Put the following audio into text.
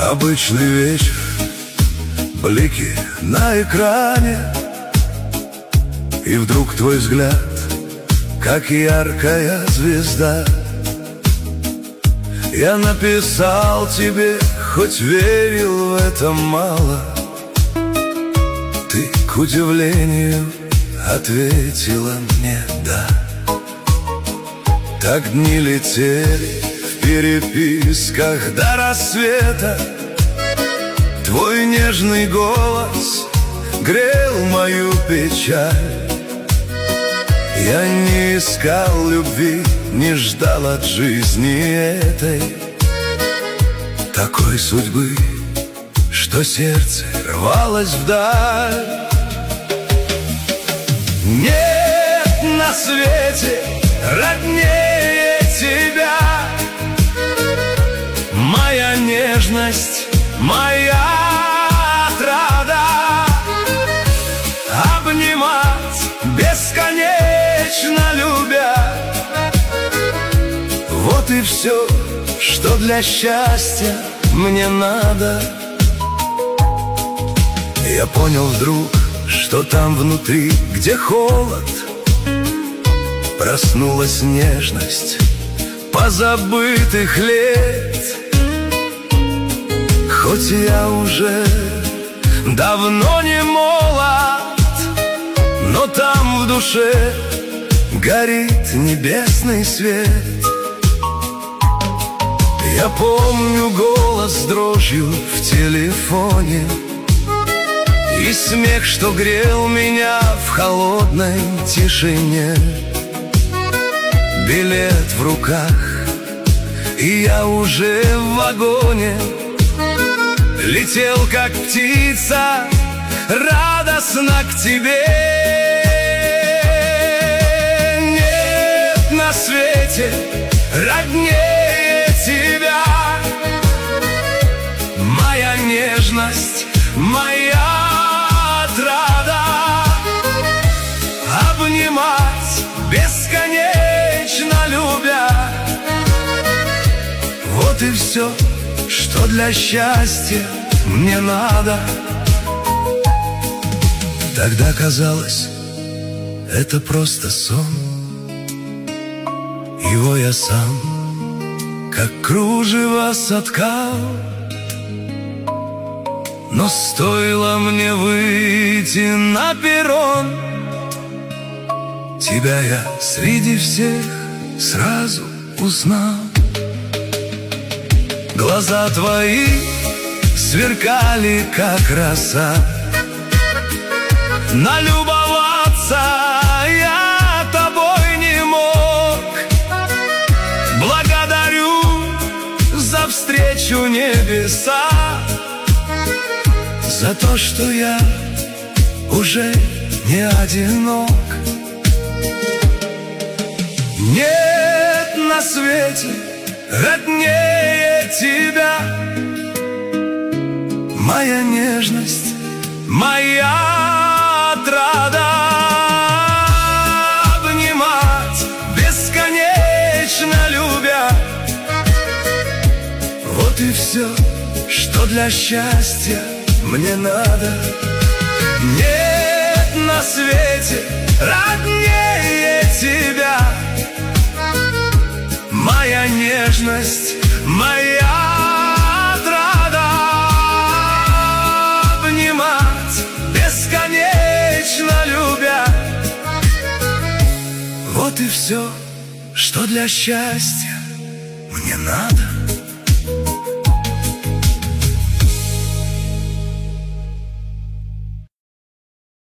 Обычный вечер, блики на экране, и вдруг твой взгляд, как яркая звезда. Я написал тебе, хоть верил в это мало. Ты, к удивлению, ответила мне «да». Так дни летели в переписках до рассвета. Твой нежный голос грел мою печаль. Я не искал любви, не ждал от жизни этой такой судьбы, что сердце рвалось вдаль. Нет на свете роднее тебя, моя нежность, моя отрада. Обнимать бесконечно любя, вот и все, что для счастья мне надо. Я понял вдруг, что там внутри, где холод, проснулась нежность позабытых лет. Хоть я уже давно не молод, но там в душе горит небесный свет. Я помню голос с дрожью в телефоне и смех, что грел меня в холодной тишине. Билет в руках, и я уже в вагоне летел, как птица, радостно к тебе. Нет на свете роднее тебя, моя нежность, моя отрада. Обнимать бесконечно любя, вот и все, что для счастья мне надо. Тогда казалось, это просто сон. Его я сам, как кружево, соткал. Но стоило мне выйти на перрон, тебя я среди всех сразу узнал. Глаза твои сверкали, как роса. Налюбоваться я тобой не мог. Благодарю за встречу небеса, за то, что я уже не одинок. Нет на свете роднее тебя, моя нежность, моя отрада. Обнимать бесконечно любя, вот и все, что для счастья мне надо. Нет на свете роднее тебя, моя нежность, моя отрада. Обнимать бесконечно любя, вот и все, что для счастья мне надо.